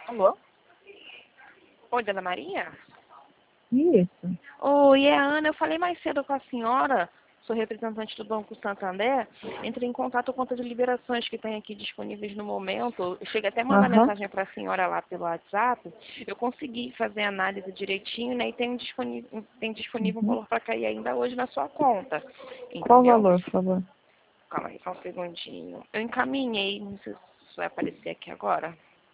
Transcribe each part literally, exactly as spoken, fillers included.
Alô? Oi, Dona Maria? Isso. Oi, é a Ana. Eu falei mais cedo com a senhora, sou representante do Banco Santander. Entrei em contato com as liberações que tem aqui disponíveis no momento. Eu cheguei até a mandar Aham. mensagem para a senhora lá pelo WhatsApp. Eu consegui fazer a análise direitinho, né? E tem, um disponível, tem disponível um Uhum. valor para cair ainda hoje na sua conta. Qual o Entendeu? valor, por favor? Calma aí, só um segundinho. Eu encaminhei, não sei se isso vai aparecer aqui agora.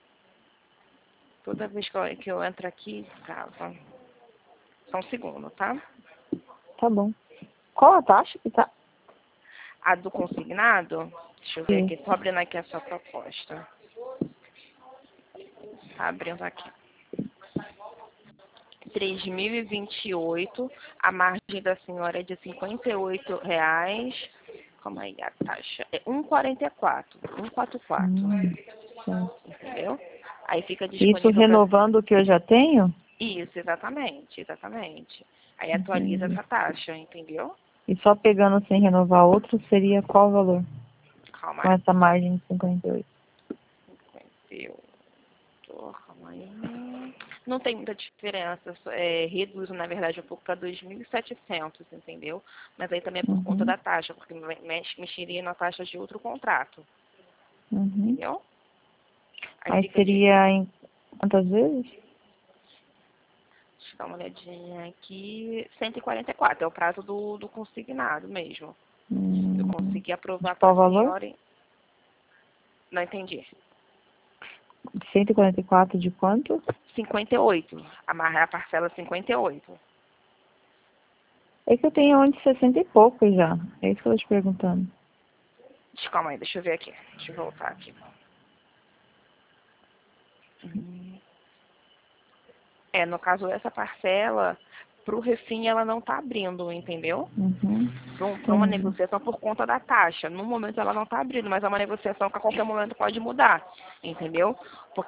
Toda vez que eu, que eu entro aqui, trava. Só um segundo, tá? Tá bom. Qual a taxa que tá? A do consignado, deixa eu ver aqui, tô Isso. abrindo aqui a sua proposta. Tá abrindo aqui. três mil e vinte e oito, a margem da senhora é de cinquenta e oito reais. Calma aí, a taxa é um quarenta e quatro, cento e quarenta e quatro, Hum, certo. entendeu? Aí fica Isso disponível para... renovando o que eu já tenho? Isso, exatamente, exatamente. Aí atualiza Entendi. essa taxa, entendeu? E só pegando sem renovar outro seria qual o valor? Calma Com aí. essa margem de cinquenta e oito. cinquenta e oito, calma aí. Não tem muita diferença. só- É, reduzo, na verdade, um pouco para dois mil e setecentos, entendeu? Mas aí também é por conta Uhum. da taxa, porque me- mex- mexeria na taxa de outro contrato, Uhum. entendeu? Aí Aí fica de... seria em quantas vezes? Deixa eu dar uma olhadinha aqui. cento e quarenta e quatro, é o prazo do, do consignado mesmo. Eu Hum, consegui de aprovar para qual a valor? senhora... em- Não entendi. cento e quarenta e quatro de quanto? cinquenta e oito. A, mar- a parcela cinquenta e oito. É que eu tenho onde sessenta e pouco já. É isso que eu tô te perguntando. Deixa- Calma aí, deixa eu ver aqui. Deixa eu voltar aqui. Hum. É, no caso, essa parcela, para o refim, ela não está abrindo, entendeu? Uhum. Para uma Entendi. negociação por conta da taxa. No momento ela não está abrindo, mas é uma negociação que a qualquer momento pode mudar, entendeu?